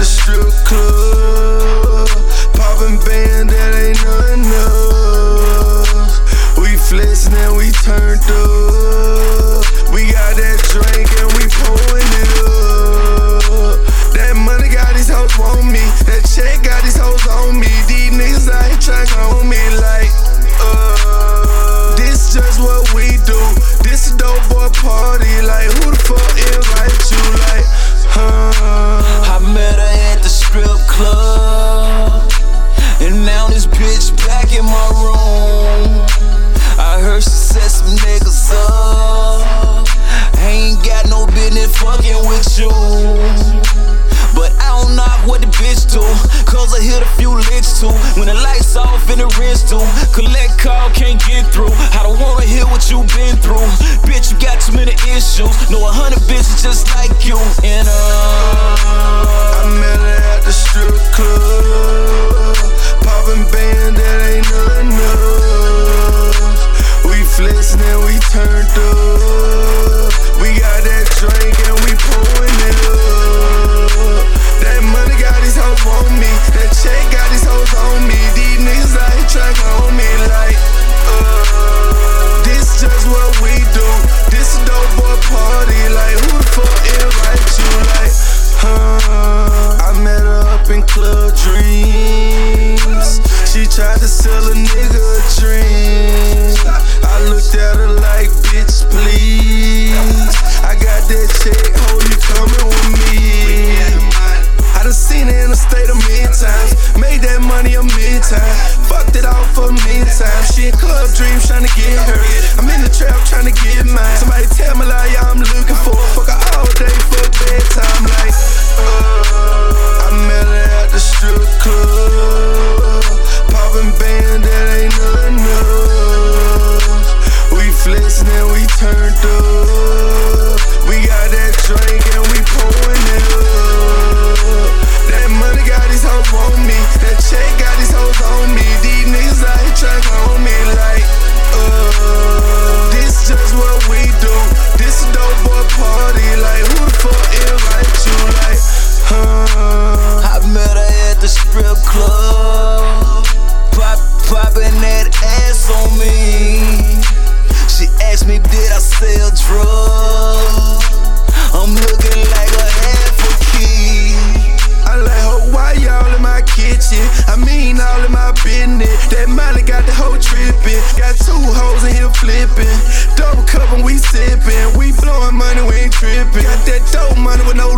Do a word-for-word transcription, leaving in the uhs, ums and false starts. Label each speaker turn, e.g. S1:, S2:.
S1: the strip club, poppin' band that ain't nothing else. We flexin' and we turned up. We got that drink and we pouring it up. That money got these hoes on me. That check got these hoes on me. These niggas out here tryna on me like, uh, this just what we do. This a dope boy party. Like, who the fuck invite you? Like, huh? I met her at the strip club, and now this bitch back in my room. I heard she set some niggas up. I ain't got no business fucking with you, but I don't knock what the bitch do, cause I hit a few licks too. When the lights off and the wrist too, collect call, can't get through. I don't wanna hear what you been through. Bitch, you got too many issues. Know a hundred bitches just like you. And uh, I met her at the strip club, poppin' band that ain't nothing else. We flexin' and we turned up. We got that drink and we pouring it up. That money got these hoes on me. That check got these hoes on me. These niggas out here tryna on me like, uh, this just what we do. This a dope boy party. Like, who the fuck invite you? Like, huh? I met her up in Club Dreams. She tried to sell a nigga a dream. I looked at her like, bitch, please. I got that check, ho, you coming with me? I done seen her in the state a million times. Made that money a million times. Fucked it off a million times. She in Club Dreams tryna get her. I'm in the trap tryna get mine. Somebody tell me like, yeah, I'm looking for a fucker all day for bedtime. Like, uh, I met her at the strip club, poppin' band that ain't nothing else. We flexin' and we turned up. We got that drink and we pouring it up. That money got these hoes on me. That check got these hoes on me. These niggas out here tryna on me like, uh, this just what we do. This a dope boy party. Like, who the fuck invite you? Like, huh? I met her at the strip club, pop, poppin' that ass on me. She asked me, did I sell drugs? I'm looking like a half a key. I like, oh, why y'all in my kitchen? I mean, all in my business. That Molly got the whole trippin'. Got two hoes in here flippin'. Double cup and we sippin'. We blowin' money, we ain't trippin'. Got that dope money with no